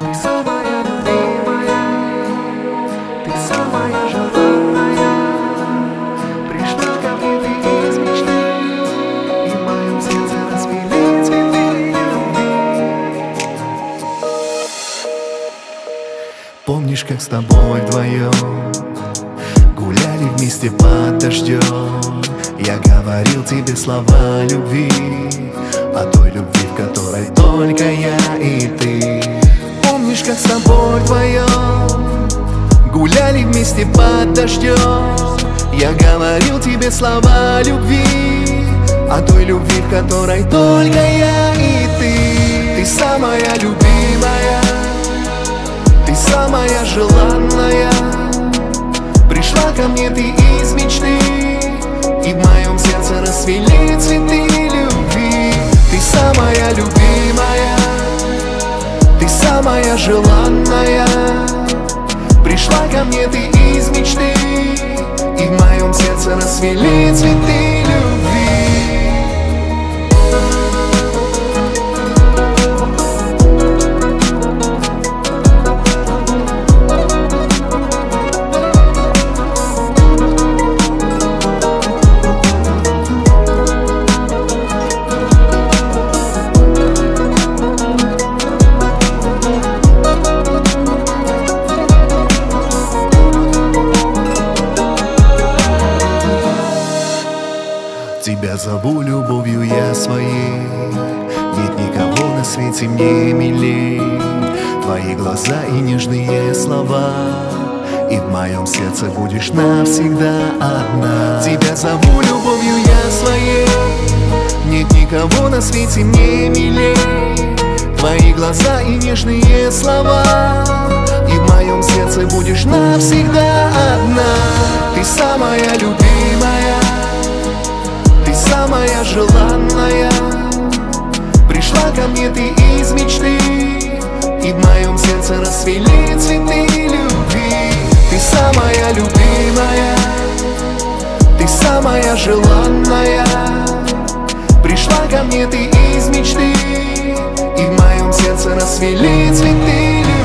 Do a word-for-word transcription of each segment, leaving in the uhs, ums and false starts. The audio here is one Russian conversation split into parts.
Ты самая любимая, ты самая желанная. Пришла ко мне ты из мечты, и в моем сердце расцвели цветы любви. Помнишь, как с тобой вдвоем гуляли вместе под дождем? Я говорил тебе слова любви, о той любви, в которой только я и ты. Помнишь, как с тобой вдвоем гуляли вместе под дождем? Я говорил тебе слова любви, о той любви, в которой только я и ты. Ты самая любимая, ты самая желанная. Пришла ко мне ты из мечты, и в моем сердце расцвели цветы любви. Ты самая любимая, ты самая желанная. Пришла ко мне ты из мечты, и в моем сердце расцвели цветы любви. Тебя зову любовью я своей, нет никого на свете мне милей. Твои глаза и нежные слова, и в моем сердце будешь навсегда одна. Тебя зову любовью я своей, нет никого на свете мне милей. Твои глаза и нежные слова, и в моем сердце будешь навсегда одна. Ты самая любимая, самая желанная. Пришла ко мне ты из мечты, и в моем сердце расцвели цветы любви. Ты самая любимая, ты самая желанная. Пришла ко мне ты из мечты, и в моем сердце расцвели цветы любви.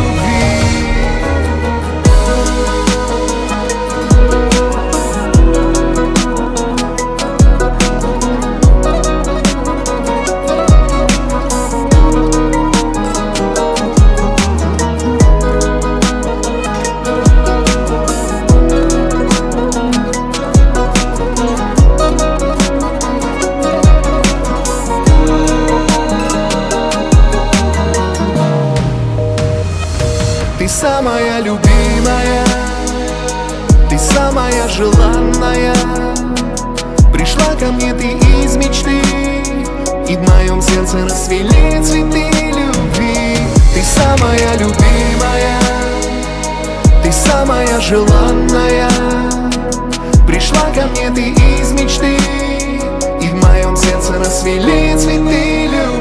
Ты самая любимая, ты самая желанная. Пришла ко мне ты из мечты, и в моем сердце расцвели цветы любви. Ты самая любимая, ты самая желанная. Пришла ко мне ты из мечты, и в моем сердце расцвели цветы любви.